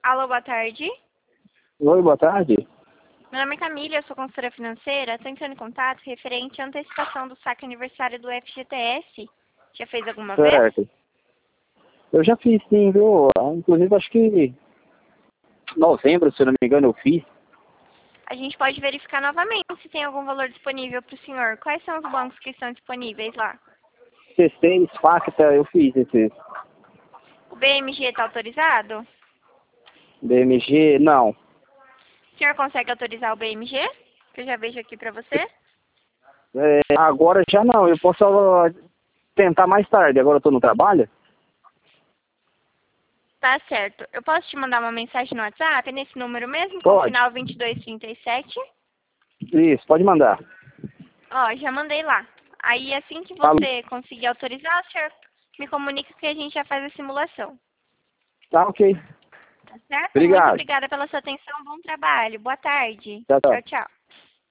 Alô, boa tarde. Oi, boa tarde. Meu nome é Camila, eu sou consultora financeira. Estou entrando em contato referente à antecipação do saque aniversário do FGTS. Já fez alguma vez? Certo. Eu já fiz sim, viu? Inclusive, acho que novembro, se eu não me engano, eu fiz. A gente pode verificar novamente se tem algum valor disponível para o senhor. Quais são os bancos que estão disponíveis lá? C6, Facta, eu fiz esse. O BMG está autorizado? BMG, não. O senhor consegue autorizar o BMG? Que eu já vejo aqui para você. Agora já não, eu posso tentar mais tarde. Agora eu tô no trabalho? Tá certo. Eu posso te mandar uma mensagem no WhatsApp, é nesse número mesmo, com o Pode. final 2237? Isso, pode mandar. Ó, já mandei lá. Aí, assim que Tá, você conseguir autorizar, o senhor me comunica que a gente já faz a simulação. tá ok. Tá certo? Muito Obrigado. obrigada pela sua atenção. Bom trabalho. Boa tarde. Tchau, tchau. Tchau, tchau.